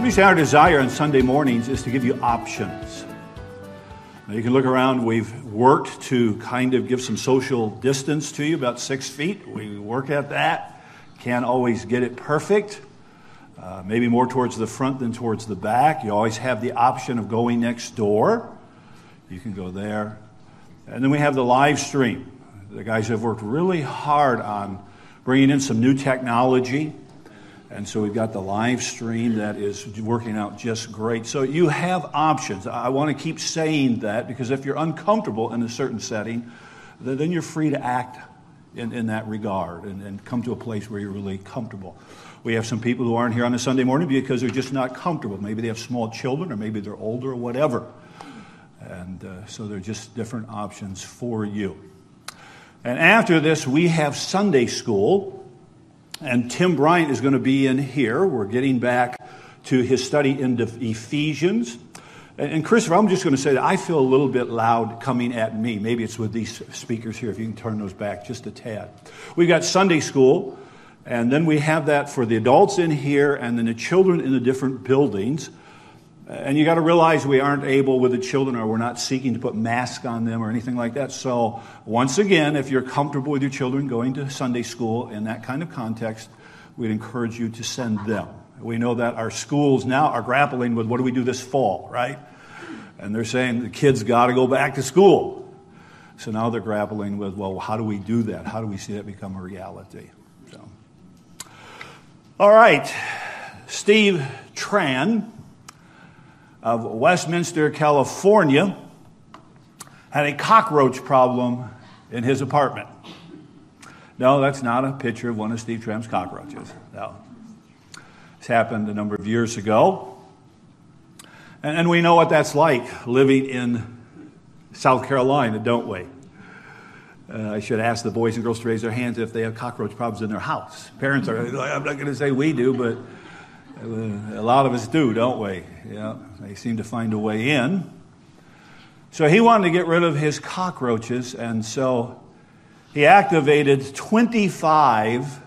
me say our desire on Sunday mornings is to give you options. Now you can look around. We've worked to kind of give some social distance to you, about 6 feet. We work at that. Can't always get it perfect. Maybe more towards the front than towards the back. You always have the option of going next door. You can go there. And then we have the live stream. The guys have worked really hard on bringing in some new technology. And so we've got the live stream that is working out just great. So you have options. I want to keep saying that because if you're uncomfortable in a certain setting, then you're free to act in that regard and come to a place where you're really comfortable. We have some people who aren't here on a Sunday morning because they're just not comfortable. Maybe they have small children or maybe they're older or whatever. And so there are just different options for you. And after this, we have Sunday school. And Tim Bryant is going to be in here. We're getting back to his study into Ephesians. And Christopher, I'm just going to say that I feel a little bit loud coming at me. Maybe it's with these speakers here, if you can turn those back just a tad. We've got Sunday school, and then we have that for the adults in here and then the children in the different buildings. And you got to realize we aren't able with the children, or we're not seeking to put masks on them or anything like that. So once again, if you're comfortable with your children going to Sunday school in that kind of context, we'd encourage you to send them. We know that our schools now are grappling with what do we do this fall, right? And they're saying the kids got to go back to school. So now they're grappling with, well, how do we do that? How do we see that become a reality? So, all right, Steve Tran of Westminster, California, had a cockroach problem in his apartment. No, that's not a picture of one of Steve Tran's cockroaches. No. This happened a number of years ago. And we know what that's like living in South Carolina, don't we? I should ask the boys and girls to raise their hands if they have cockroach problems in their house. Parents are, I'm not going to say we do, but a lot of us do, don't we? Yeah, they seem to find a way in. So he wanted to get rid of his cockroaches, and so he activated 25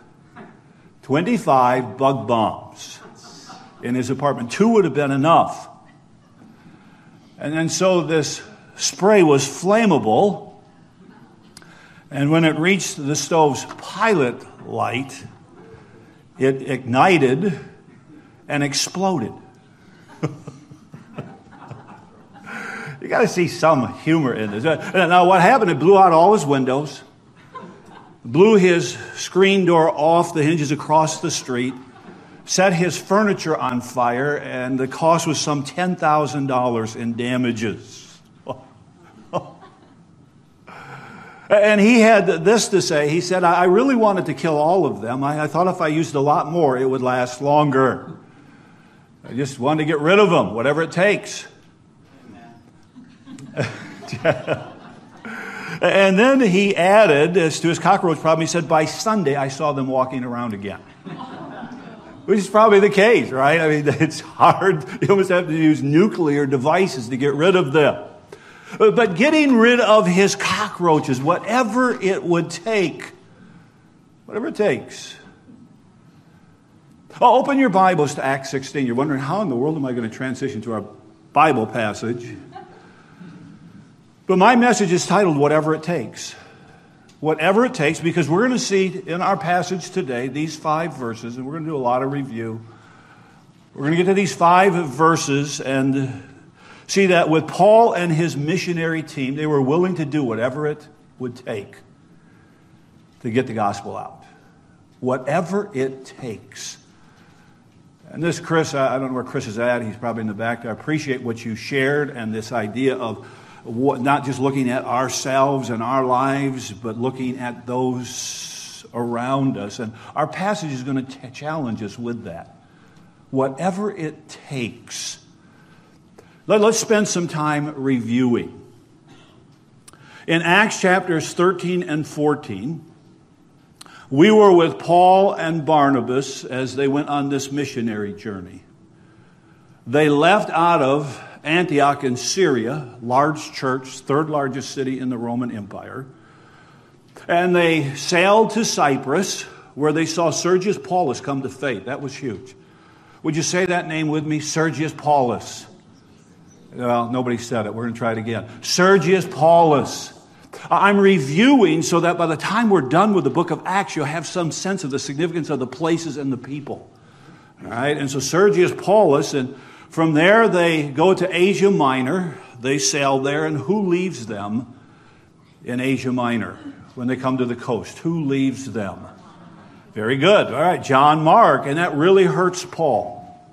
bug bombs in his apartment. 2 would have been enough. And then so this spray was flammable, and when it reached the stove's pilot light, it ignited and exploded. You got to see some humor in this. Now, what happened? It blew out all his windows, blew his screen door off the hinges across the street, set his furniture on fire, and the cost was some $10,000 in damages. And he had this to say. He said, I really wanted to kill all of them. I thought if I used a lot more, it would last longer. I just wanted to get rid of them, whatever it takes. And then he added, as to his cockroach problem, he said, by Sunday, I saw them walking around again. Which is probably the case, right? I mean, it's hard. You almost have to use nuclear devices to get rid of them. But getting rid of his cockroaches, whatever it would take, whatever it takes. Oh, open your Bibles to Acts 16. You're wondering, how in the world am I going to transition to our Bible passage? But my message is titled, Whatever It Takes. Whatever it takes, because we're going to see in our passage today these 5 verses, and we're going to do a lot of review. We're going to get to these 5 verses and see that with Paul and his missionary team, they were willing to do whatever it would take to get the gospel out. Whatever it takes. And this Chris, I don't know where Chris is at. He's probably in the back there. I appreciate what you shared and this idea of not just looking at ourselves and our lives, but looking at those around us. And our passage is going to challenge us with that. Whatever it takes. Let's spend some time reviewing. In Acts chapters 13 and 14, we were with Paul and Barnabas as they went on this missionary journey. They left out of Antioch in Syria, large church, 3rd largest city in the Roman Empire. And they sailed to Cyprus, where they saw Sergius Paulus come to faith. That was huge. Would you say that name with me? Sergius Paulus. Well, nobody said it. We're going to try it again. Sergius Paulus. I'm reviewing so that by the time we're done with the book of Acts, you'll have some sense of the significance of the places and the people. All right? And so Sergius Paulus, and from there they go to Asia Minor. They sail there, and who leaves them in Asia Minor when they come to the coast? Who leaves them? Very good. All right, John Mark, and that really hurts Paul.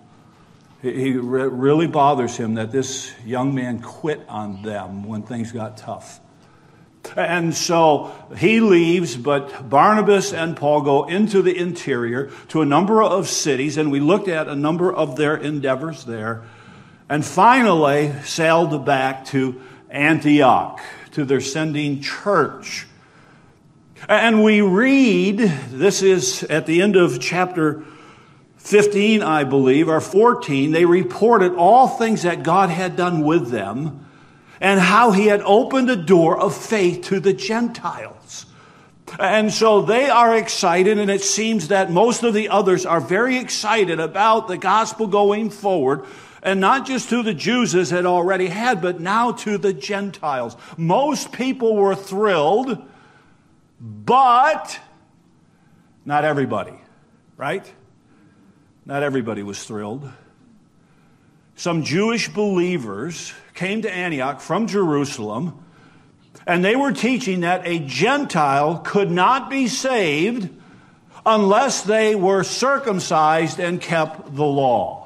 He really bothers him that this young man quit on them when things got tough. And so he leaves, but Barnabas and Paul go into the interior to a number of cities, and we looked at a number of their endeavors there, and finally sailed back to Antioch, to their sending church. And we read, this is at the end of chapter 15, I believe, or 14, they reported all things that God had done with them and how he had opened a door of faith to the Gentiles. And so they are excited, and it seems that most of the others are very excited about the gospel going forward, and not just to the Jews as it already had, but now to the Gentiles. Most people were thrilled, but not everybody, right? Not everybody was thrilled. Some Jewish believers came to Antioch from Jerusalem, and they were teaching that a Gentile could not be saved unless they were circumcised and kept the law.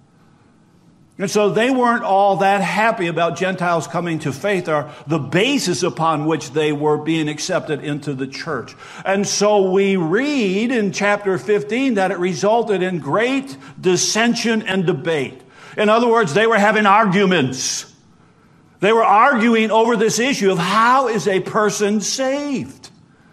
And so they weren't all that happy about Gentiles coming to faith, or the basis upon which they were being accepted into the church. And so we read in chapter 15 that it resulted in great dissension and debate. In other words, they were having arguments. They were arguing over this issue of how is a person saved.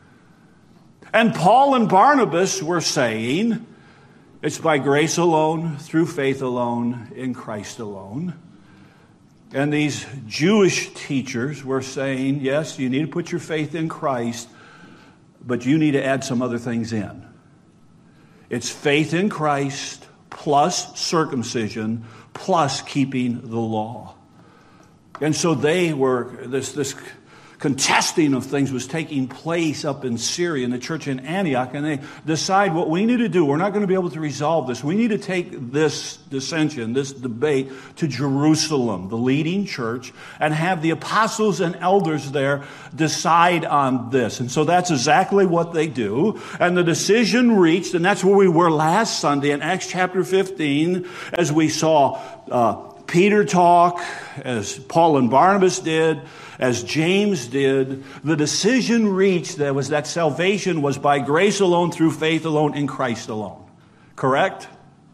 And Paul and Barnabas were saying, it's by grace alone, through faith alone, in Christ alone. And these Jewish teachers were saying, yes, you need to put your faith in Christ, but you need to add some other things in. It's faith in Christ plus circumcision plus keeping the law. And so they were, this contesting of things was taking place up in Syria, in the church in Antioch, and they decide what we need to do. We're not going to be able to resolve this. We need to take this dissension, this debate, to Jerusalem, the leading church, and have the apostles and elders there decide on this. And so that's exactly what they do. And the decision reached, and that's where we were last Sunday in Acts chapter 15, as we saw Peter talk, as Paul and Barnabas did, as James did. The decision reached that salvation was by grace alone, through faith alone, in Christ alone. Correct?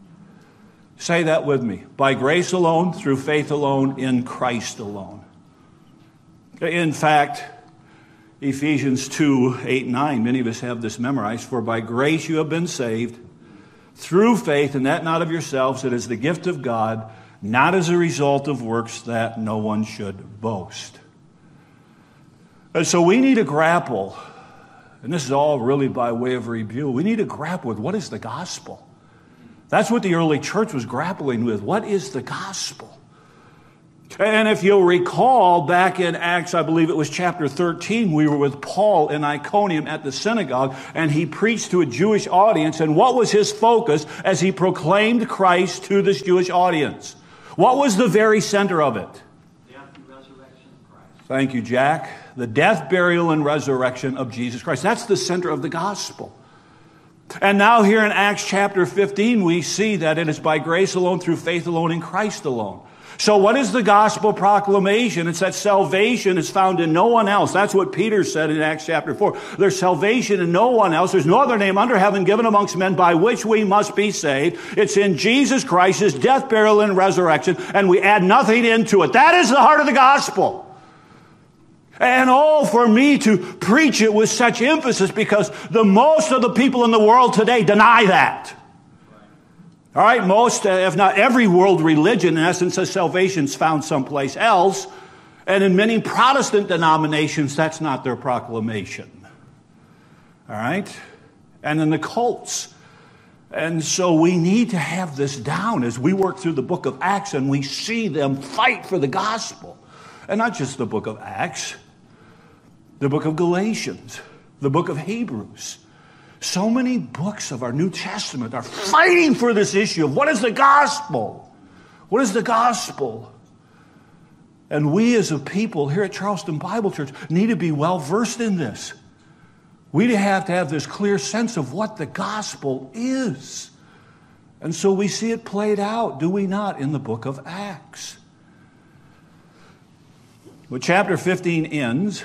Say that with me. By grace alone, through faith alone, in Christ alone. In fact, Ephesians 2, 8, 9, many of us have this memorized. For by grace you have been saved, through faith, and that not of yourselves, it is the gift of God, not as a result of works, that no one should boast. And so we need to grapple, and this is all really by way of review, we need to grapple with what is the gospel. That's what the early church was grappling with. What is the gospel? And if you'll recall, back in Acts, I believe it was chapter 13, we were with Paul in Iconium at the synagogue, and he preached to a Jewish audience. And what was his focus as he proclaimed Christ to this Jewish audience? What was the very center of it? Death and resurrection of Christ. Thank you, Jack. The death, burial, and resurrection of Jesus Christ. That's the center of the gospel. And now here in Acts chapter 15, we see that it is by grace alone, through faith alone, in Christ alone. So what is the gospel proclamation? It's that salvation is found in no one else. That's what Peter said in Acts chapter 4. There's salvation in no one else. There's no other name under heaven given amongst men by which we must be saved. It's in Jesus Christ, his death, burial, and resurrection, and we add nothing into it. That is the heart of the gospel. And for me to preach it with such emphasis, because the most of the people in the world today deny that. All right, most, if not every world religion, in essence, says salvation is found someplace else. And in many Protestant denominations, that's not their proclamation. All right? And in the cults, And so we need to have this down as we work through the book of Acts and we see them fight for the gospel. And not just the book of Acts, the book of Galatians, the book of Hebrews. So many books of our New Testament are fighting for this issue of what is the gospel? What is the gospel? And we as a people here at Charleston Bible Church need to be well versed in this. We have to have this clear sense of what the gospel is. And so we see it played out, do we not, in the book of Acts. Well, chapter 15 ends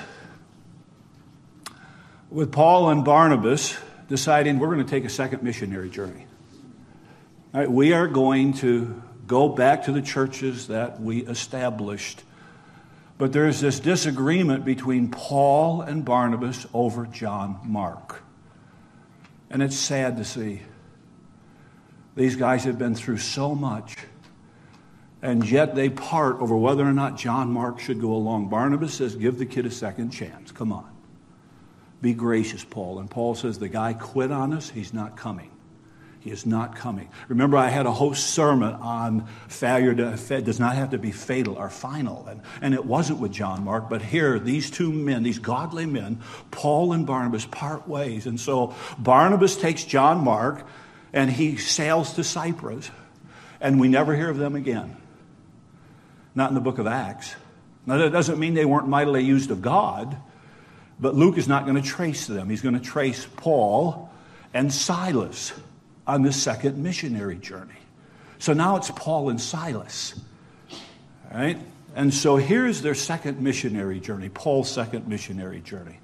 with Paul and Barnabas deciding we're going to take a second missionary journey. All right, we are going to go back to the churches that we established. But there's this disagreement between Paul and Barnabas over John Mark. And it's sad to see. These guys have been through so much. And yet they part over whether or not John Mark should go along. Barnabas says, give the kid a second chance. Come on. Be gracious, Paul. And Paul says, the guy quit on us. He's not coming. He is not coming. Remember, I had a whole sermon on failure does not have to be fatal or final. And it wasn't with John Mark. But here, these two men, these godly men, Paul and Barnabas, part ways. And so Barnabas takes John Mark and he sails to Cyprus. And we never hear of them again. Not in the book of Acts. Now, that doesn't mean they weren't mightily used of God. But Luke is not going to trace them. He's going to trace Paul and Silas on this second missionary journey. So now it's Paul and Silas. All right? And so here's their second missionary journey, Paul's second missionary journey.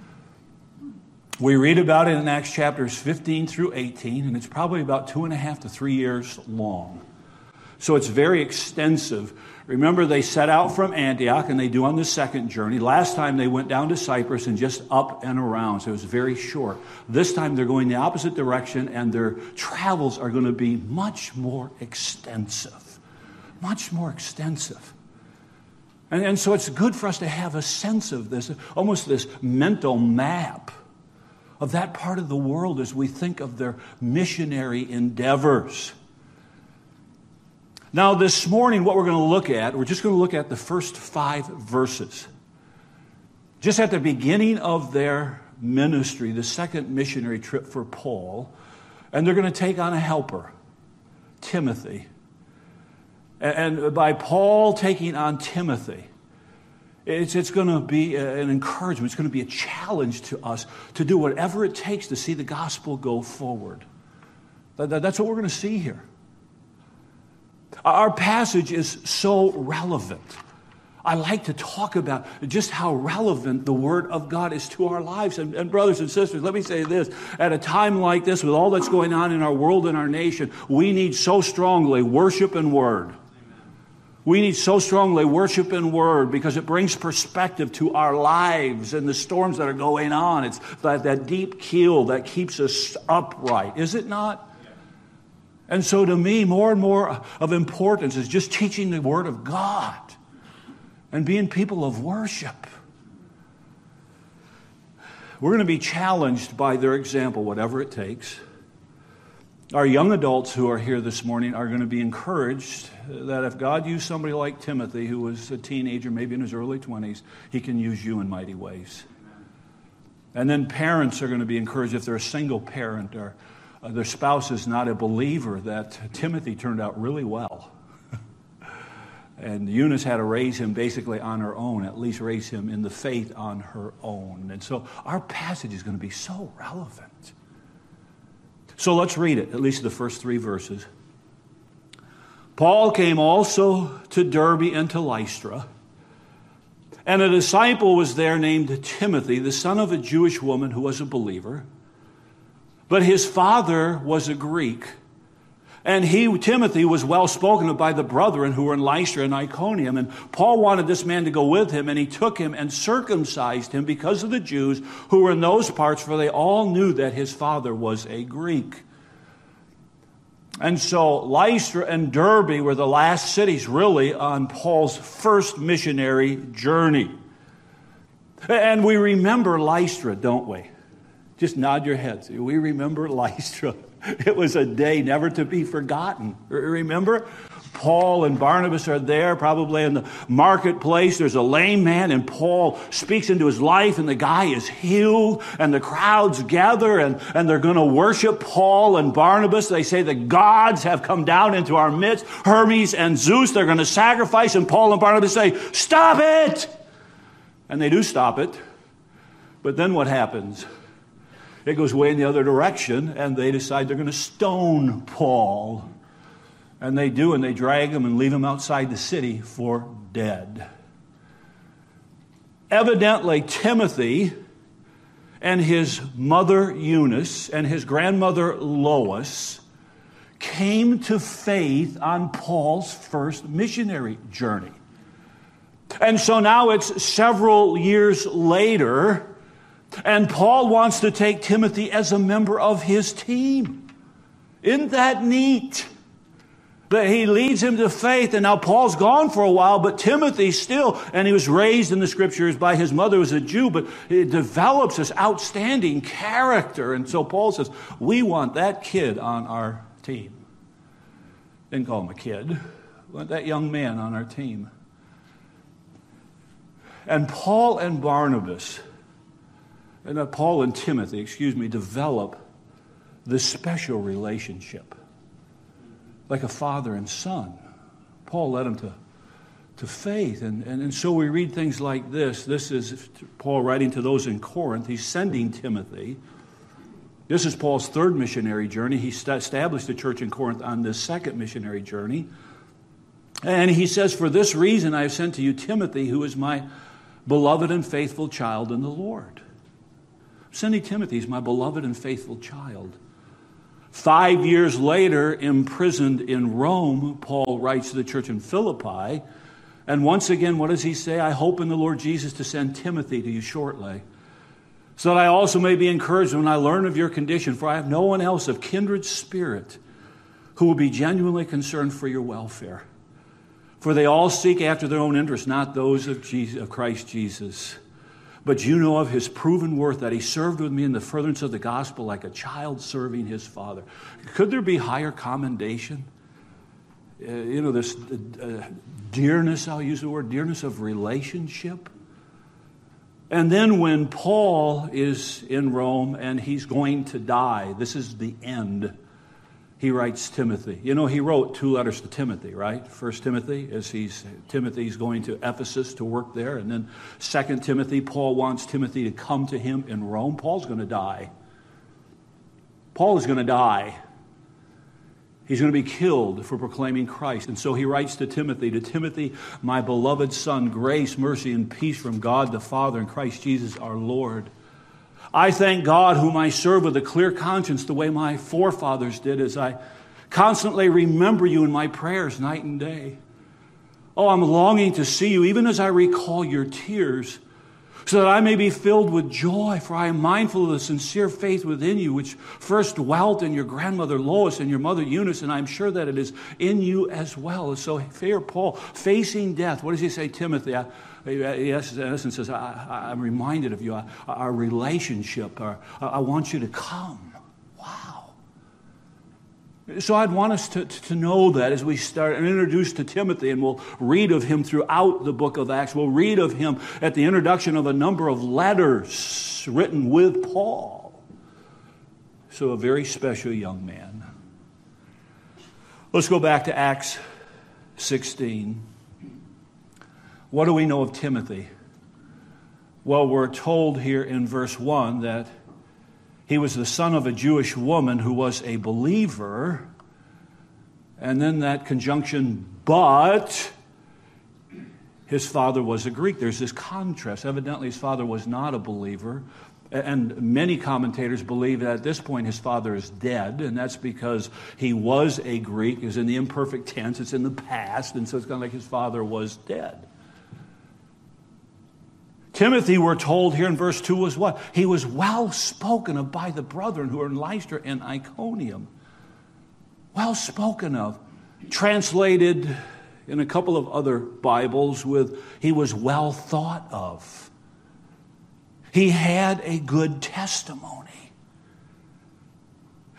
We read about it in Acts chapters 15 through 18, and it's probably about 2.5 to 3 years long. So it's very extensive. Remember, they set out from Antioch, and they do on the second journey. Last time they went down to Cyprus and just up and around, so it was very short. This time they're going the opposite direction, and their travels are going to be much more extensive. Much more extensive. And so it's good for us to have a sense of this, almost this mental map of that part of the world as we think of their missionary endeavors. Now, this morning, what we're going to look at, we're just going to look at the first 5 verses. Just at the beginning of their ministry, the second missionary trip for Paul, and they're going to take on a helper, Timothy. And by Paul taking on Timothy, it's going to be an encouragement. It's going to be a challenge to us to do whatever it takes to see the gospel go forward. That's what we're going to see here. Our passage is so relevant. I like to talk about just how relevant the Word of God is to our lives. And brothers and sisters, let me say this. At a time like this, with all that's going on in our world and our nation, we need so strongly worship and Word. We need so strongly worship and Word because it brings perspective to our lives and the storms that are going on. It's that deep keel that keeps us upright, is it not? And so to me, more and more of importance is just teaching the Word of God and being people of worship. We're going to be challenged by their example, whatever it takes. Our young adults who are here this morning are going to be encouraged that if God used somebody like Timothy, who was a teenager, maybe in his early 20s, He can use you in mighty ways. And then parents are going to be encouraged if they're a single parent or their spouse is not a believer, that Timothy turned out really well. And Eunice had to raise him basically on her own, at least raise him in the faith on her own. And so our passage is going to be so relevant. So let's read it, at least the first 3 verses. Paul came also to Derbe and to Lystra, and a disciple was there named Timothy, the son of a Jewish woman who was a believer. But his father was a Greek, and Timothy, was well spoken of by the brethren who were in Lystra and Iconium. And Paul wanted this man to go with him, and he took him and circumcised him because of the Jews who were in those parts, for they all knew that his father was a Greek. And so Lystra and Derbe were the last cities really on Paul's first missionary journey. And we remember Lystra, don't we? Just nod your heads. We remember Lystra. It was a day never to be forgotten. Remember? Paul and Barnabas are there, probably in the marketplace. There's a lame man, and Paul speaks into his life, and the guy is healed, and the crowds gather, and they're going to worship Paul and Barnabas. They say the gods have come down into our midst, Hermes and Zeus. They're going to sacrifice, and Paul and Barnabas say, "Stop it!" And they do stop it. But then what happens? It goes way in the other direction, and they decide they're going to stone Paul. And they do, and they drag him and leave him outside the city for dead. Evidently, Timothy and his mother Eunice and his grandmother Lois came to faith on Paul's first missionary journey. And so now it's several years later, and Paul wants to take Timothy as a member of his team. Isn't that neat? That he leads him to faith, and now Paul's gone for a while, but Timothy still, and he was raised in the Scriptures by his mother who was a Jew, but it develops this outstanding character. And so Paul says, we want that kid on our team. Didn't call him a kid. We want that young man on our team. And Paul and Timothy, develop this special relationship. Like a father and son. Paul led him to faith. And so we read things like this. This is Paul writing to those in Corinth. He's sending Timothy. This is Paul's third missionary journey. He established a church in Corinth on this second missionary journey. And he says, "For this reason I have sent to you Timothy, who is my beloved and faithful child in the Lord." I'm sending Timothy. He's my beloved and faithful child. 5 years later, imprisoned in Rome, Paul writes to the church in Philippi. And once again, what does he say? "I hope in the Lord Jesus to send Timothy to you shortly, so that I also may be encouraged when I learn of your condition. For I have no one else of kindred spirit who will be genuinely concerned for your welfare. For they all seek after their own interests, not those of Christ Jesus. But you know of his proven worth, that he served with me in the furtherance of the gospel like a child serving his father." Could there be higher commendation? This dearness, I'll use the word, dearness of relationship. And then when Paul is in Rome and he's going to die, this is the end, he writes Timothy. He wrote 2 letters to Timothy, right? 1 Timothy, as Timothy's going to Ephesus to work there. And then 2 Timothy, Paul wants Timothy to come to him in Rome. Paul's going to die. Paul is going to die. He's going to be killed for proclaiming Christ. And so he writes to Timothy, "My beloved son, grace, mercy, and peace from God the Father and Christ Jesus our Lord. I thank God, whom I serve with a clear conscience, the way my forefathers did, as I constantly remember you in my prayers night and day. Oh, I'm longing to see you, even as I recall your tears, so that I may be filled with joy, for I am mindful of the sincere faith within you, which first dwelt in your grandmother Lois and your mother Eunice, and I'm sure that it is in you as well." So here Paul, facing death, what does he say, Timothy? Yes, in essence, says, I'm reminded of you, our relationship. I want you to come. Wow. So I'd want us to know that as we start and introduce to Timothy, and we'll read of him throughout the book of Acts. We'll read of him at the introduction of a number of letters written with Paul. So a very special young man. Let's go back to Acts 16. What do we know of Timothy? Well, we're told here in verse 1 that he was the son of a Jewish woman who was a believer. And then that conjunction, but his father was a Greek. There's this contrast. Evidently, his father was not a believer. And many commentators believe that at this point his father is dead, and that's because he was a Greek. It's in the imperfect tense. It's in the past, and so it's kind of like his father was dead. Timothy, we're told here in verse 2, was what? He was well spoken of by the brethren who are in Lystra and Iconium. Well spoken of. Translated in a couple of other Bibles with, he was well thought of. He had a good testimony.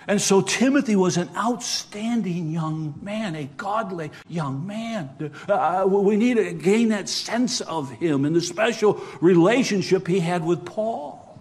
And so Timothy was an outstanding young man, a godly young man. We need to gain that sense of him and the special relationship he had with Paul.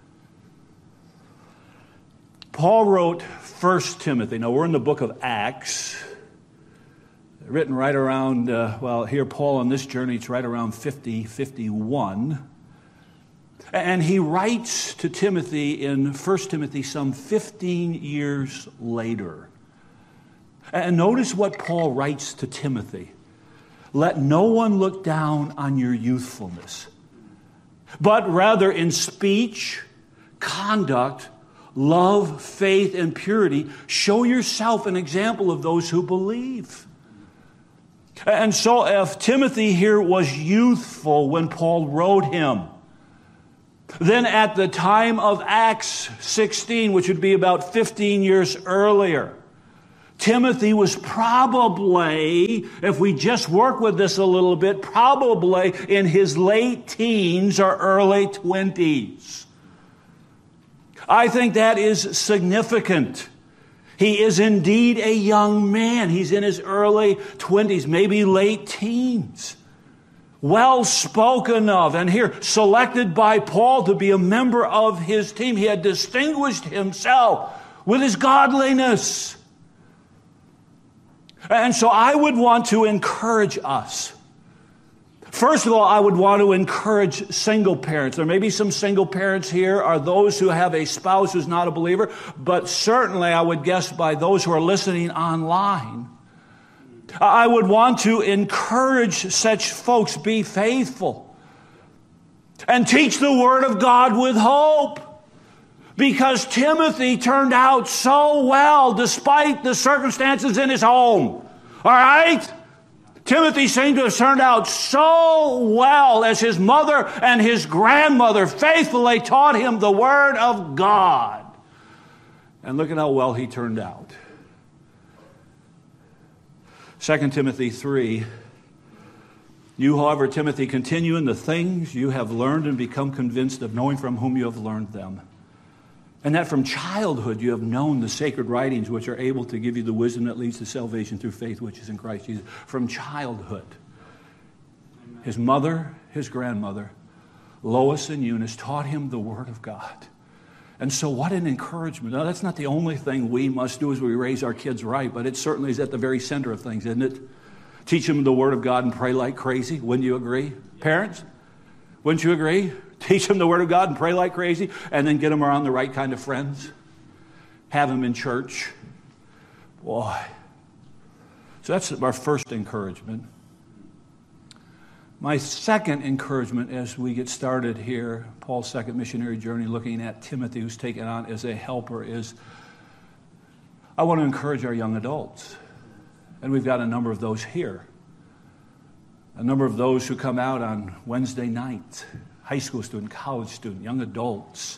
Paul wrote 1 Timothy. Now, we're in the book of Acts, written right around, here Paul on this journey, it's right around 51. And he writes to Timothy in 1 Timothy some 15 years later. And notice what Paul writes to Timothy. Let no one look down on your youthfulness, but rather in speech, conduct, love, faith, and purity, show yourself an example of those who believe. And so if Timothy here was youthful when Paul wrote him, then at the time of Acts 16, which would be about 15 years earlier, Timothy was probably, if we just work with this a little bit, probably in his late teens or early 20s. I think that is significant. He is indeed a young man. He's in his early 20s, maybe late teens. Well spoken of, and here selected by Paul to be a member of his team. He had distinguished himself with his godliness. And so I would want to encourage us. First of all, I would want to encourage single parents. There may be some single parents here, or those who have a spouse who's not a believer, but certainly I would guess by those who are listening online, I would want to encourage such folks, be faithful and teach the Word of God with hope. Because Timothy turned out so well despite the circumstances in his home. All right? Timothy seemed to have turned out so well as his mother and his grandmother faithfully taught him the Word of God. And look at how well he turned out. 2 Timothy 3, you, however, Timothy, continue in the things you have learned and become convinced of, knowing from whom you have learned them. And that from childhood you have known the sacred writings, which are able to give you the wisdom that leads to salvation through faith, which is in Christ Jesus. From childhood. His mother, his grandmother, Lois and Eunice, taught him the Word of God. And so what an encouragement. Now, that's not the only thing we must do as we raise our kids right, but it certainly is at the very center of things, isn't it? Teach them the Word of God and pray like crazy. Wouldn't you agree? Parents, wouldn't you agree? Teach them the Word of God and pray like crazy, and then get them around the right kind of friends. Have them in church. Boy. So that's our first encouragement. My second encouragement as we get started here, Paul's second missionary journey, looking at Timothy, who's taken on as a helper, is I want to encourage our young adults. And we've got a number of those here. A number of those who come out on Wednesday night, high school student, college student, young adults.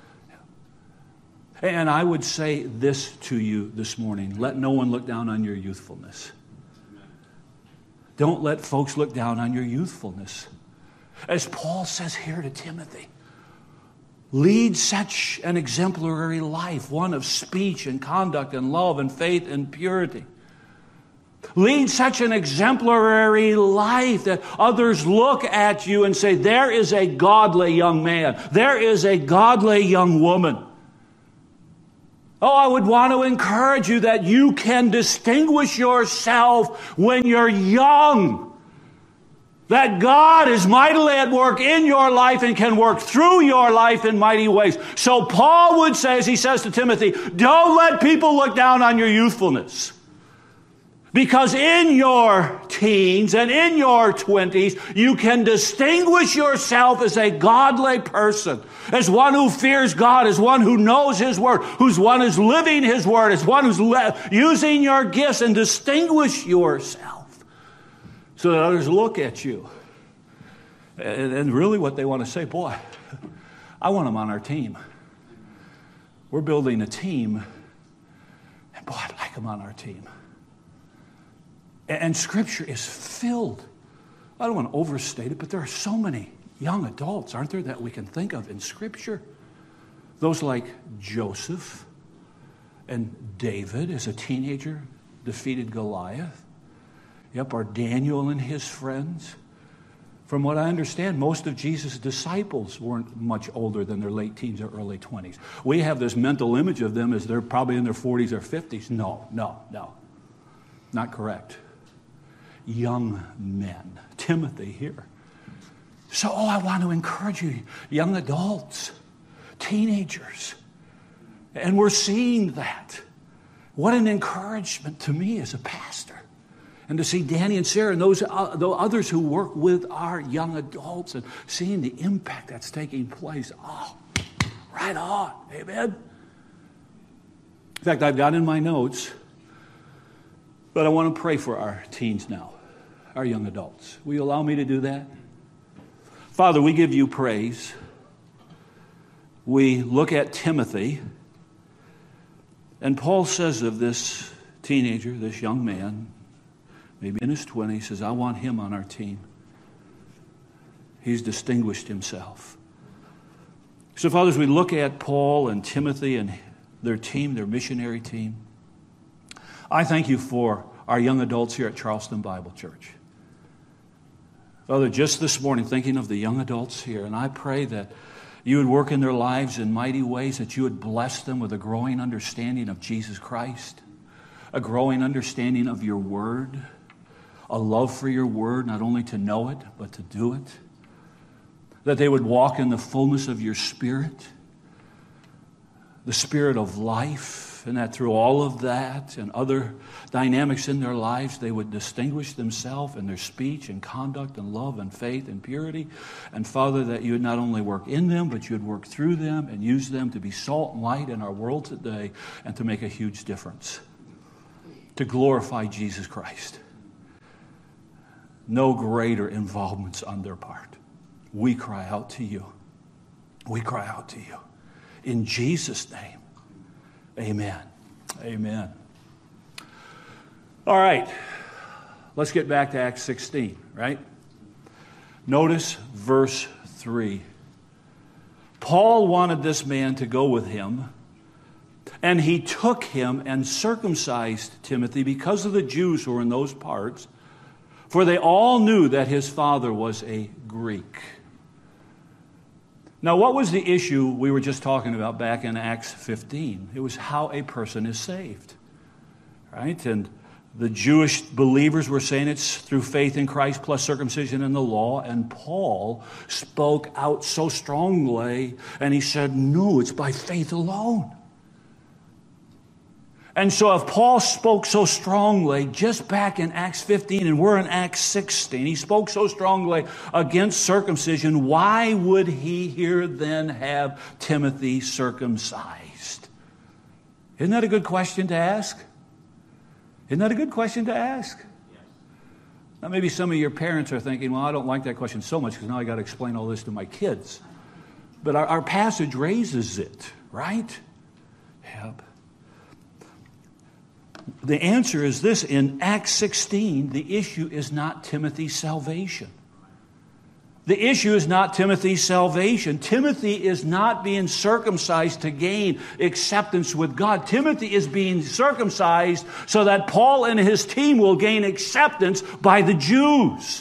And I would say this to you this morning. Let no one look down on your youthfulness. Don't let folks look down on your youthfulness. As Paul says here to Timothy, lead such an exemplary life, one of speech and conduct and love and faith and purity. Lead such an exemplary life that others look at you and say, there is a godly young man. There is a godly young woman. Oh, I would want to encourage you that you can distinguish yourself when you're young. That God is mightily at work in your life and can work through your life in mighty ways. So Paul would say, as he says to Timothy, don't let people look down on your youthfulness. Because in your teens and in your 20s, you can distinguish yourself as a godly person, as one who fears God, as one who knows His Word, who's one who's living His Word, as one who's using your gifts, and distinguish yourself so that others look at you. And really what they want to say, boy, I want them on our team. We're building a team, and boy, I'd like them on our team. And Scripture is filled. I don't want to overstate it, but there are so many young adults, aren't there, that we can think of in Scripture. Those like Joseph And David, as a teenager, defeated Goliath. Yep, our Daniel and his friends. From what I understand, most of Jesus' disciples weren't much older than their late teens or early 20s. We have this mental image of them as they're probably in their 40s or 50s. No. Not correct. Young men. Timothy here. So, I want to encourage you, young adults, teenagers. And we're seeing that. What an encouragement to me as a pastor. And to see Danny and Sarah and those others who work with our young adults and seeing the impact that's taking place. Oh, right on. Amen. In fact, I've got in my notes, but I want to pray for our teens now, our young adults. Will you allow me to do that? Father, we give you praise. We look at Timothy, and Paul says of this teenager, this young man, maybe in his 20s, says, I want him on our team. He's distinguished himself. So, Father, as we look at Paul and Timothy and their team, their missionary team, I thank you for our young adults here at Charleston Bible Church. Father, just this morning, thinking of the young adults here, and I pray that you would work in their lives in mighty ways, that you would bless them with a growing understanding of Jesus Christ, a growing understanding of your word, a love for your word, not only to know it, but to do it. That they would walk in the fullness of your Spirit, the Spirit of life, and that through all of that and other dynamics in their lives, they would distinguish themselves in their speech and conduct and love and faith and purity. And Father, that you would not only work in them, but you would work through them and use them to be salt and light in our world today and to make a huge difference, to glorify Jesus Christ. No greater involvements on their part. We cry out to you. We cry out to you. In Jesus' name, amen. Amen. All right. Let's get back to Acts 16, right? Notice verse 3. Paul wanted this man to go with him, and he took him and circumcised Timothy because of the Jews who were in those parts, for they all knew that his father was a Greek. Now, what was the issue we were just talking about back in Acts 15? It was how a person is saved, right? And the Jewish believers were saying it's through faith in Christ plus circumcision in the law, and Paul spoke out so strongly, and he said, no, it's by faith alone. And so if Paul spoke so strongly just back in Acts 15 and we're in Acts 16, he spoke so strongly against circumcision, why would he here then have Timothy circumcised? Isn't that a good question to ask? Isn't that a good question to ask? Yes. Now maybe some of your parents are thinking, well, I don't like that question so much because now I got to explain all this to my kids. But our passage raises it, right? Yep. The answer is this. In Acts 16, the issue is not Timothy's salvation. The issue is not Timothy's salvation. Timothy is not being circumcised to gain acceptance with God. Timothy is being circumcised so that Paul and his team will gain acceptance by the Jews.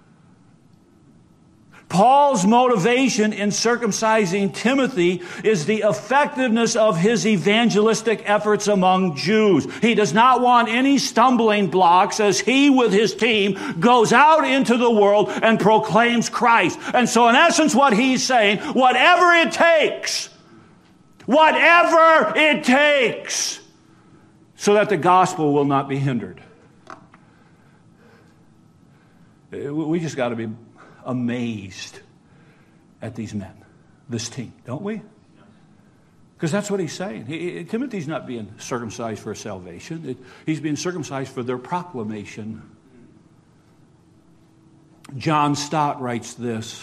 Paul's motivation in circumcising Timothy is the effectiveness of his evangelistic efforts among Jews. He does not want any stumbling blocks as he, with his team, goes out into the world and proclaims Christ. And so in essence what he's saying, whatever it takes, so that the gospel will not be hindered. We just got to be amazed at these men, this team, don't we? Because that's what he's saying. Timothy's not being circumcised for salvation. He's being circumcised for their proclamation. John Stott writes this.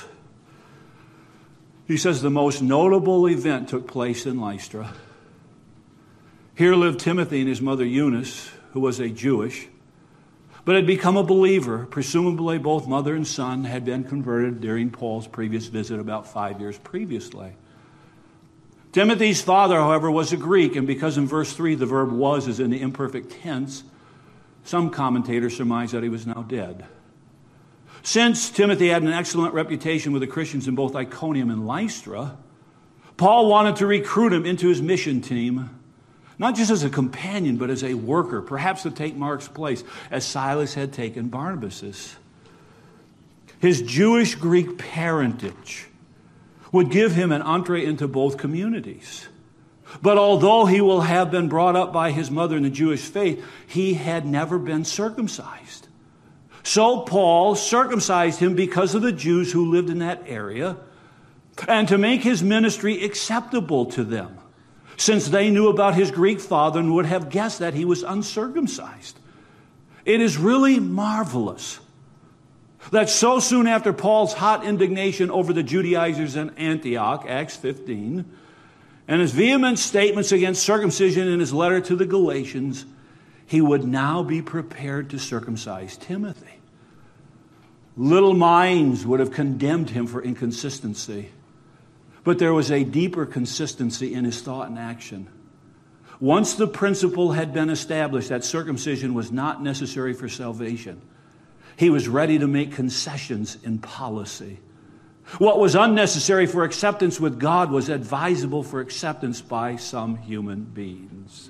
He says, the most notable event took place in Lystra. Here lived Timothy and his mother Eunice, who was a Jewish, but had become a believer. Presumably both mother and son had been converted during Paul's previous visit about 5 years previously. Timothy's father, however, was a Greek, and because in verse 3 the verb was is in the imperfect tense, some commentators surmise that he was now dead. Since Timothy had an excellent reputation with the Christians in both Iconium and Lystra, Paul wanted to recruit him into his mission team, not just as a companion, but as a worker, perhaps to take Mark's place, as Silas had taken Barnabas's. His Jewish-Greek parentage would give him an entree into both communities. But although he will have been brought up by his mother in the Jewish faith, he had never been circumcised. So Paul circumcised him because of the Jews who lived in that area and to make his ministry acceptable to them, since they knew about his Greek father and would have guessed that he was uncircumcised. It is really marvelous that so soon after Paul's hot indignation over the Judaizers in Antioch, Acts 15, and his vehement statements against circumcision in his letter to the Galatians, he would now be prepared to circumcise Timothy. Little minds would have condemned him for inconsistency, but there was a deeper consistency in his thought and action. Once the principle had been established that circumcision was not necessary for salvation, he was ready to make concessions in policy. What was unnecessary for acceptance with God was advisable for acceptance by some human beings.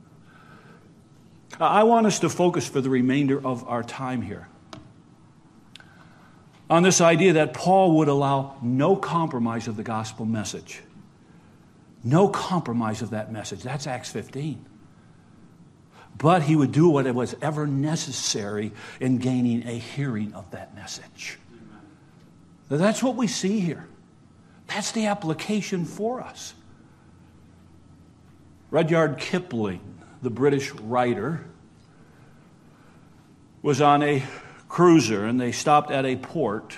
I want us to focus for the remainder of our time here on this idea that Paul would allow no compromise of the gospel message. No compromise of that message. That's Acts 15. But he would do what was ever necessary in gaining a hearing of that message. That's what we see here. That's the application for us. Rudyard Kipling, the British writer, was on a cruiser and they stopped at a port,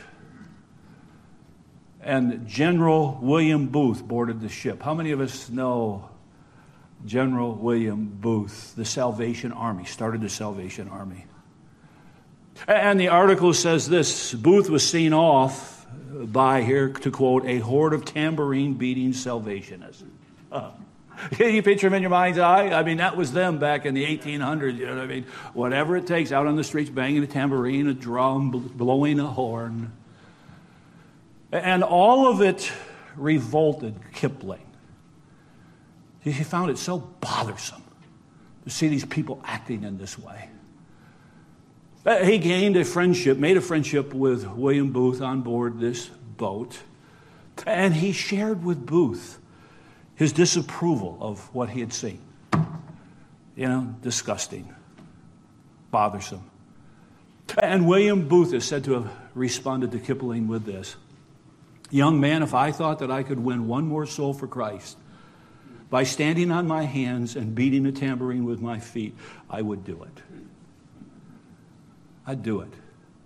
and General William Booth boarded the ship. How many of us know General William Booth, the Salvation Army, started the Salvation Army? And the article says this: Booth was seen off by, here to quote, a horde of tambourine-beating Salvationists. You picture them in your mind's eye? I mean, that was them back in the 1800s. You know what I mean? Whatever it takes, out on the streets, banging a tambourine, a drum, blowing a horn. And all of it revolted Kipling. He found it so bothersome to see these people acting in this way. He gained a friendship, made a friendship with William Booth on board this boat, and he shared with Booth his disapproval of what he had seen. You know, disgusting, bothersome. And William Booth is said to have responded to Kipling with this: young man, if I thought that I could win one more soul for Christ by standing on my hands and beating a tambourine with my feet, I would do it. I'd do it.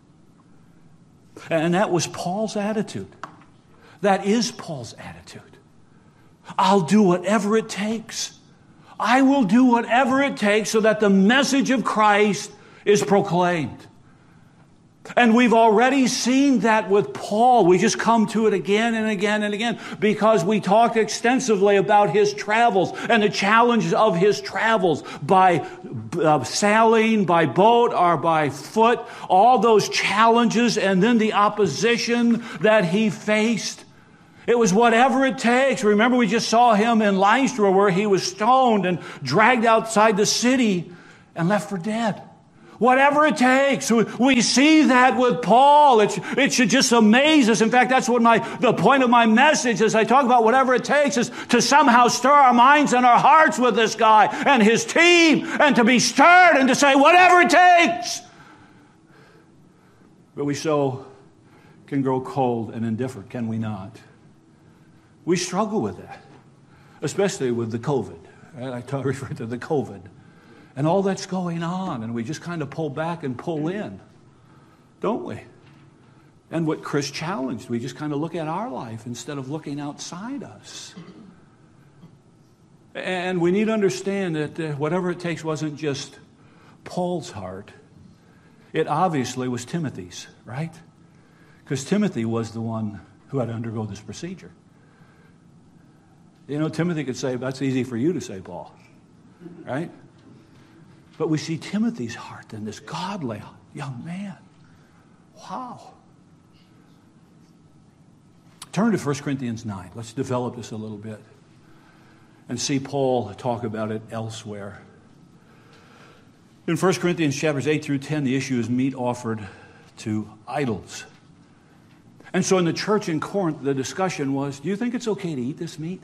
And that was Paul's attitude. That is Paul's attitude. I'll do whatever it takes. I will do whatever it takes so that the message of Christ is proclaimed. And we've already seen that with Paul. We just come to it again and again and again because we talked extensively about his travels and the challenges of his travels by sailing, by boat, or by foot. All those challenges and then the opposition that he faced. It was whatever it takes. Remember, we just saw him in Lystra where he was stoned and dragged outside the city and left for dead. Whatever it takes. We see that with Paul. It should just amaze us. In fact, that's what the point of my message as I talk about whatever it takes is to somehow stir our minds and our hearts with this guy and his team, and to be stirred and to say whatever it takes. But we so can grow cold and indifferent, can we not? We struggle with that, especially with the COVID. Right? I refer to the COVID. And all that's going on, and we just kind of pull back and pull in, don't we? And what Chris challenged, we just kind of look at our life instead of looking outside us. And we need to understand that whatever it takes wasn't just Paul's heart. It obviously was Timothy's, right? Because Timothy was the one who had to undergo this procedure. You know, Timothy could say, that's easy for you to say, Paul. Right? But we see Timothy's heart in this godly young man. Wow. Turn to 1 Corinthians 9. Let's develop this a little bit and see Paul talk about it elsewhere. In 1 Corinthians chapters 8 through 10, the issue is meat offered to idols. And so in the church in Corinth, the discussion was, do you think it's okay to eat this meat?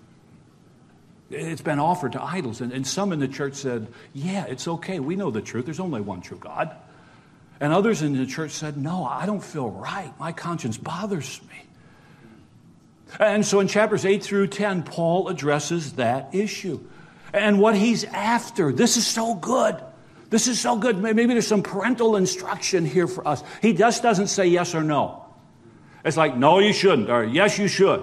It's been offered to idols. And some in the church said, yeah, it's okay. We know the truth. There's only one true God. And others in the church said, no, I don't feel right. My conscience bothers me. And so in chapters 8 through 10, Paul addresses that issue. And what he's after, this is so good. This is so good. Maybe there's some parental instruction here for us. He just doesn't say yes or no. It's like, no, you shouldn't, or yes, you should.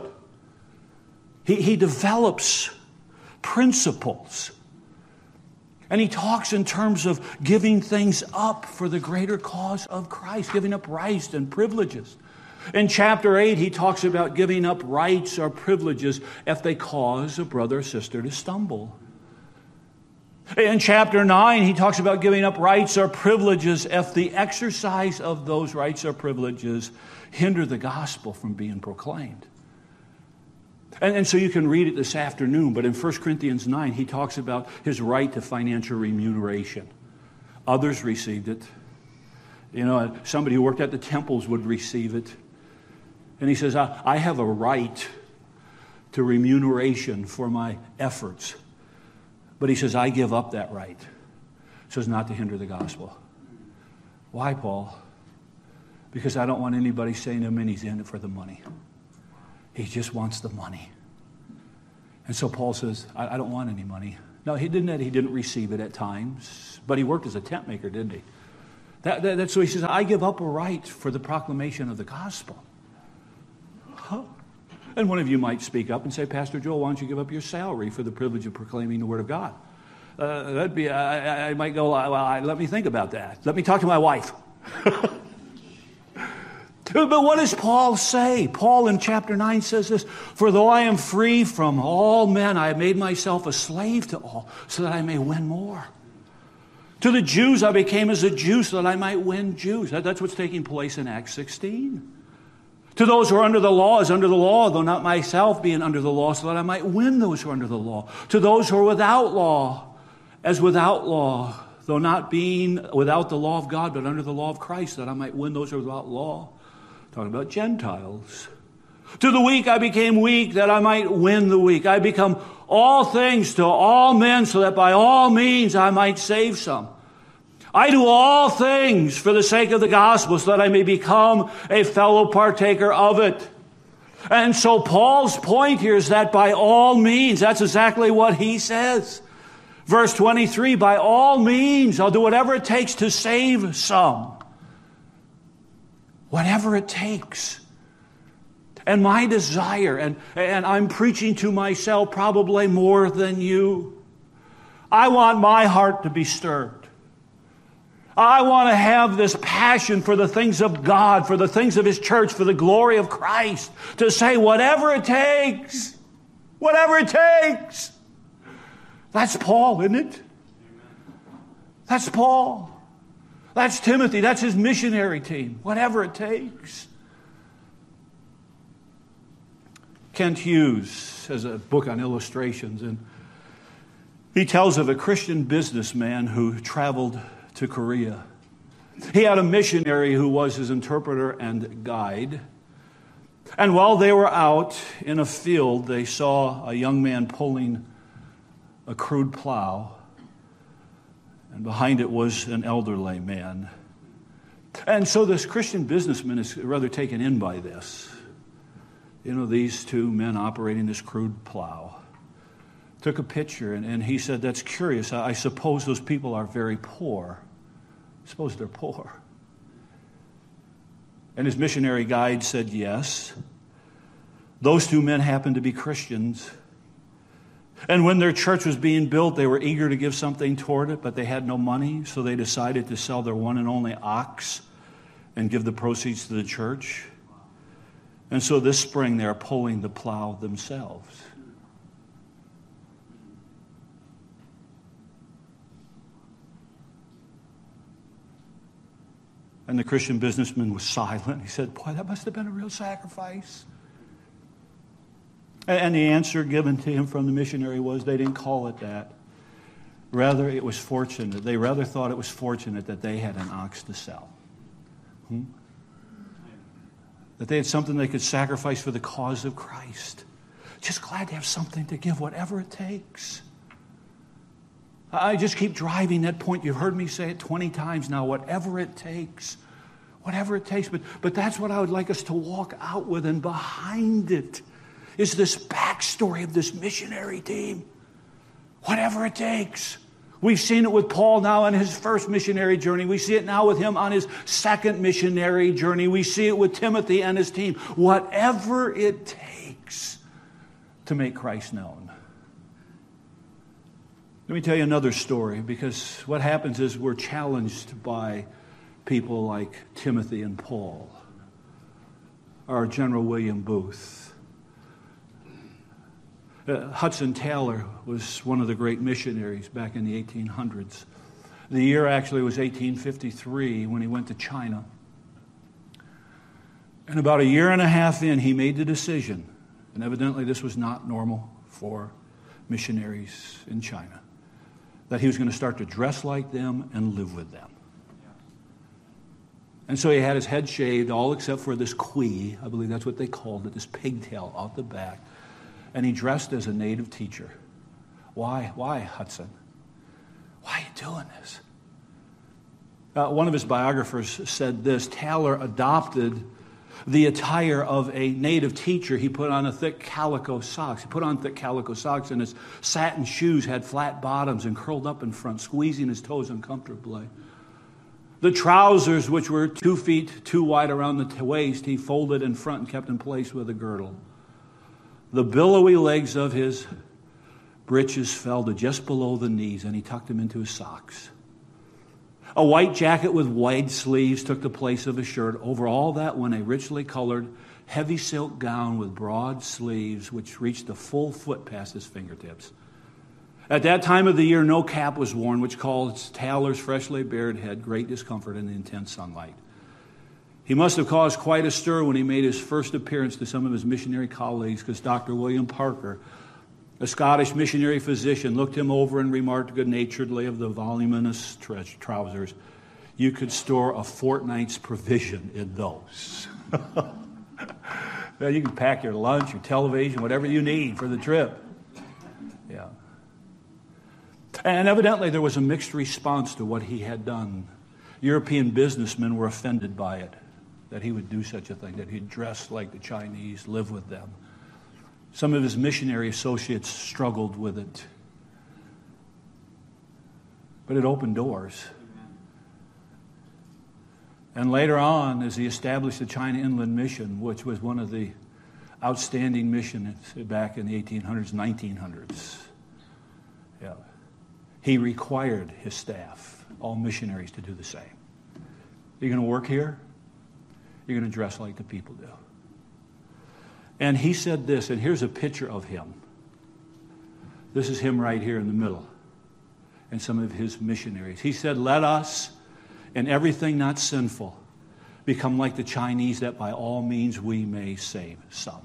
He develops principles. And he talks in terms of giving things up for the greater cause of Christ, giving up rights and privileges. In chapter 8, he talks about giving up rights or privileges if they cause a brother or sister to stumble. In chapter 9, he talks about giving up rights or privileges if the exercise of those rights or privileges hinder the gospel from being proclaimed. And so you can read it this afternoon, but in 1 Corinthians 9, he talks about his right to financial remuneration. Others received it. You know, somebody who worked at the temples would receive it. And he says, I have a right to remuneration for my efforts. But he says, I give up that right so as not to hinder the gospel. Why, Paul? Because I don't want anybody saying to him he's in it for the money. He just wants the money. And so Paul says, I don't want any money. No, he didn't receive it at times, but he worked as a tent maker, didn't he? That's so he says, I give up a right for the proclamation of the gospel. Huh? And one of you might speak up and say, Pastor Joel, why don't you give up your salary for the privilege of proclaiming the word of God? That'd be, I might go, well, let me think about that. Let me talk to my wife. But what does Paul say? Paul in chapter 9 says this, for though I am free from all men, I have made myself a slave to all, so that I may win more. To the Jews I became as a Jew, so that I might win Jews. That's what's taking place in Acts 16. To those who are under the law, as under the law, though not myself being under the law, so that I might win those who are under the law. To those who are without law, as without law, though not being without the law of God, but under the law of Christ, that I might win those who are without law. Talking about Gentiles. To the weak I became weak, that I might win the weak. I become all things to all men, so that by all means I might save some. I do all things for the sake of the gospel, so that I may become a fellow partaker of it. And so Paul's point here is that by all means, that's exactly what he says. Verse 23, by all means, I'll do whatever it takes to save some. Whatever it takes. And my desire, and I'm preaching to myself probably more than you, I want my heart to be stirred. I want to have this passion for the things of God, for the things of His church, for the glory of Christ, to say whatever it takes, whatever it takes. That's Paul, isn't it? That's Paul. That's Timothy. That's his missionary team. Whatever it takes. Kent Hughes has a book on illustrations, and he tells of a Christian businessman who traveled to Korea. He had a missionary who was his interpreter and guide. And while they were out in a field, they saw a young man pulling a crude plow. And behind it was an elderly man. And so this Christian businessman is rather taken in by this. You know, these two men operating this crude plow. Took a picture, and he said, that's curious. I suppose those people are very poor. I suppose they're poor. And his missionary guide said, yes. Those two men happened to be Christians. And when their church was being built, they were eager to give something toward it, but they had no money, so they decided to sell their one and only ox and give the proceeds to the church. And so this spring, they're pulling the plow themselves. And the Christian businessman was silent. He said, boy, that must have been a real sacrifice. And the answer given to him from the missionary was they didn't call it that. Rather, it was fortunate. They rather thought it was fortunate that they had an ox to sell. That they had something they could sacrifice for the cause of Christ. Just glad to have something to give, whatever it takes. I just keep driving that point. You've heard me say it 20 times now, whatever it takes. Whatever it takes. But that's what I would like us to walk out with, and behind it is this backstory of this missionary team. Whatever it takes. We've seen it with Paul now on his first missionary journey. We see it now with him on his second missionary journey. We see it with Timothy and his team. Whatever it takes to make Christ known. Let me tell you another story, because what happens is we're challenged by people like Timothy and Paul, or General William Booth. Hudson Taylor was one of the great missionaries back in the 1800s. The year actually was 1853 when he went to China. And about a year and a half in, he made the decision, and evidently this was not normal for missionaries in China, that he was going to start to dress like them and live with them. And so he had his head shaved, all except for this kui, I believe that's what they called it, this pigtail out the back. And he dressed as a native teacher. Why, Hudson? Why are you doing this? One of his biographers said this: Taylor adopted the attire of a native teacher. He put on thick calico socks. And his satin shoes had flat bottoms and curled up in front, squeezing his toes uncomfortably. The trousers, which were 2 feet too wide around the waist, he folded in front and kept in place with a girdle. The billowy legs of his breeches fell to just below the knees, and he tucked them into his socks. A white jacket with wide sleeves took the place of a shirt. Over all that went a richly colored, heavy silk gown with broad sleeves, which reached a full foot past his fingertips. At that time of the year, no cap was worn, which caused Taylor's freshly bared head great discomfort in the intense sunlight. He must have caused quite a stir when he made his first appearance to some of his missionary colleagues, because Dr. William Parker, a Scottish missionary physician, looked him over and remarked good-naturedly of the voluminous trousers, "You could store a fortnight's provision in those." Well, you can pack your lunch, your television, whatever you need for the trip. Yeah. And evidently there was a mixed response to what he had done. European businessmen were offended by it, that he would do such a thing, that he'd dress like the Chinese, live with them. Some of his missionary associates struggled with it. But it opened doors. And later on, as he established the China Inland Mission, which was one of the outstanding missions back in the 1800s, 1900s, he required his staff, all missionaries, to do the same. You're going to work here? You're going to dress like the people do. And he said this, and here's a picture of him. This is him right here in the middle, and some of his missionaries. He said, "Let us, in everything not sinful, become like the Chinese, that by all means we may save some."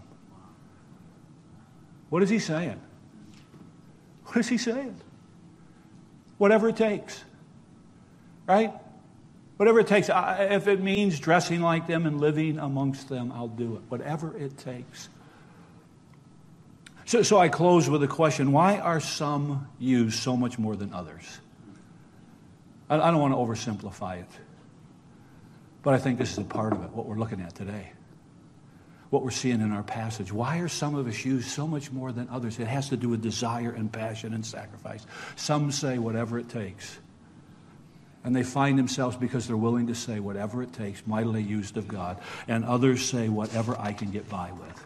What is he saying? What is he saying? Whatever it takes. Right? Whatever it takes. If it means dressing like them and living amongst them, I'll do it. Whatever it takes. So I close with a question. Why are some used so much more than others? I don't want to oversimplify it. But I think this is a part of it, what we're looking at today. What we're seeing in our passage. Why are some of us used so much more than others? It has to do with desire and passion and sacrifice. Some say whatever it takes. And they find themselves, because they're willing to say whatever it takes, mightily used of God. And others say whatever I can get by with.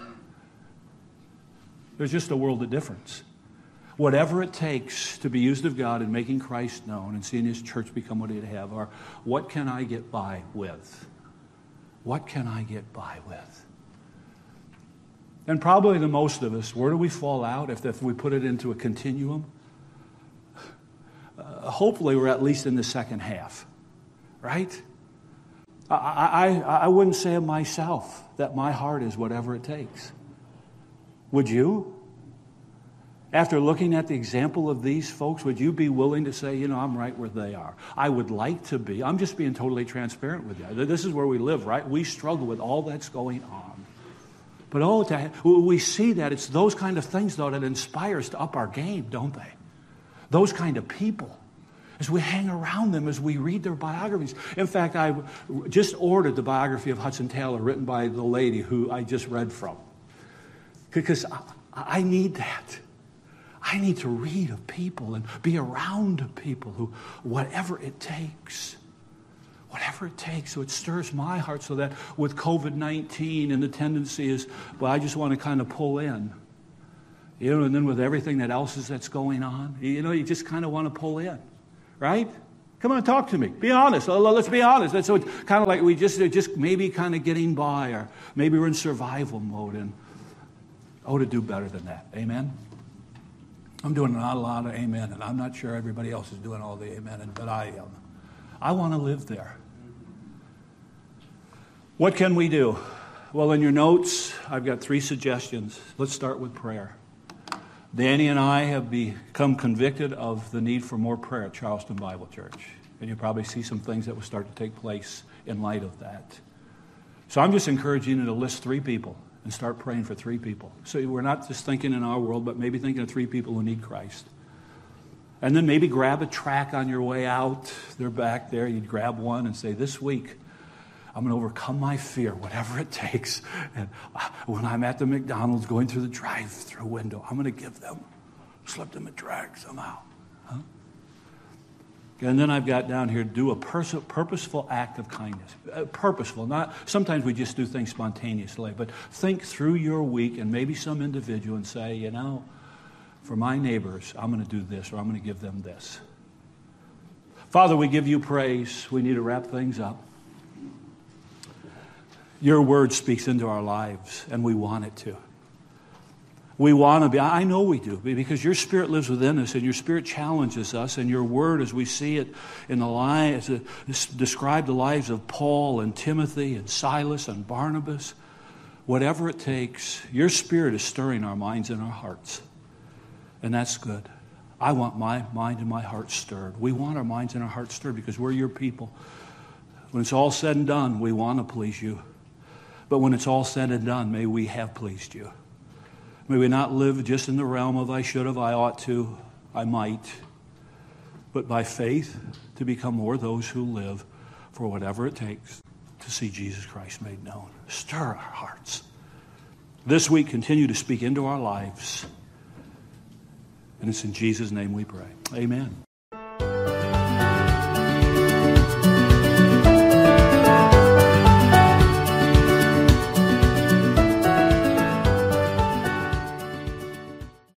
There's just a world of difference. Whatever it takes to be used of God in making Christ known and seeing His church become what He'd have, or what can I get by with? What can I get by with? And probably the most of us, where do we fall out if we put it into a continuum? Hopefully we're at least in the second half, right? I wouldn't say of myself that my heart is whatever it takes. Would you? After looking at the example of these folks, would you be willing to say, I'm right where they are? I would like to be. I'm just being totally transparent with you. This is where we live, right? We struggle with all that's going on. But we see that it's those kind of things, though, that inspire us to up our game, don't they? Those kind of people. As we hang around them, as we read their biographies. In fact, I just ordered the biography of Hudson Taylor written by the lady who I just read from. Because I need that. I need to read of people and be around people who, whatever it takes. So it stirs my heart so that with COVID-19 and the tendency is, I just want to kind of pull in. And then with everything that's going on, you just kind of want to pull in. Right? Come on, talk to me. Be honest. Let's be honest. So it's kind of like we just maybe kind of getting by, or maybe we're in survival mode. And to do better than that. Amen? I'm doing not a lot of amen, and I'm not sure everybody else is doing all the amen, but I am. I want to live there. What can we do? Well, in your notes, I've got 3 suggestions. Let's start with prayer. Danny and I have become convicted of the need for more prayer at Charleston Bible Church. And you'll probably see some things that will start to take place in light of that. So I'm just encouraging you to list 3 people and start praying for 3 people. So we're not just thinking in our world, but maybe thinking of 3 people who need Christ. And then maybe grab a track on your way out. They're back there. You'd grab one and say, this week, I'm going to overcome my fear, whatever it takes. And when I'm at the McDonald's going through the drive-through window, I'm going to slip them a drag somehow. Huh? And then I've got down here, do a purposeful act of kindness. Purposeful, not, sometimes we just do things spontaneously, but think through your week and maybe some individual and say, for my neighbors, I'm going to do this, or I'm going to give them this. Father, we give you praise. We need to wrap things up. Your word speaks into our lives, and we want it to. We want to be, I know we do, because your Spirit lives within us, and your Spirit challenges us, and your word, as we see it in the lives, describe the lives of Paul and Timothy and Silas and Barnabas, whatever it takes, your Spirit is stirring our minds and our hearts. And that's good. I want my mind and my heart stirred. We want our minds and our hearts stirred because we're your people. When it's all said and done, we want to please you. But when it's all said and done, may we have pleased you. May we not live just in the realm of I should have, I ought to, I might, but by faith to become more those who live for whatever it takes to see Jesus Christ made known. Stir our hearts. This week, continue to speak into our lives. And it's in Jesus' name we pray. Amen.